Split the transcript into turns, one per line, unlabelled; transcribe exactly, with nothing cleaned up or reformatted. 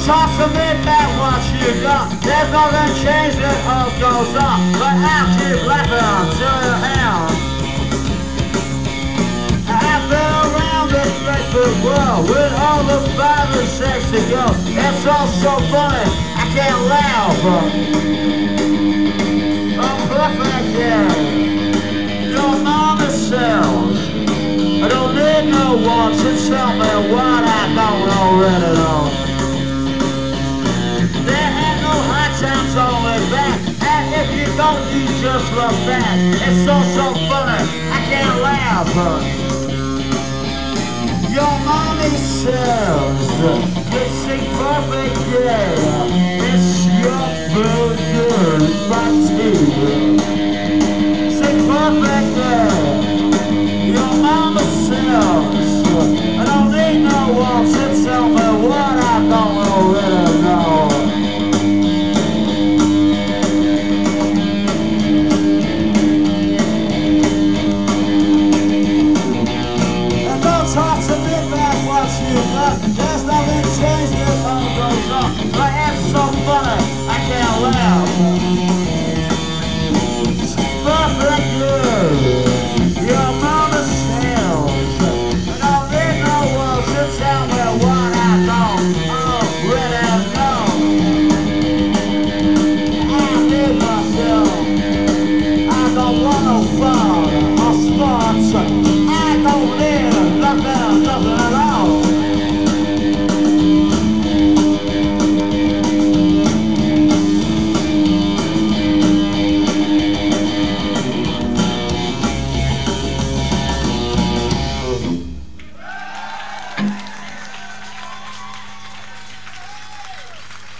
talk to me about what you got. There's nothing changed, it all goes on. But I'll keep laughing until you're out. I've been around this great big world with all the bad and sexy girls. It's all so funny, I can't laugh. I'm perfect, yeah. Your mama sells. I don't need no one to tell me what I don't already know. There ain't no high times, only bad. And if you don't, you just look bad. It's so, so funny, I can't laugh. Your mommy sells. It's a perfect, yeah. It's your burger, but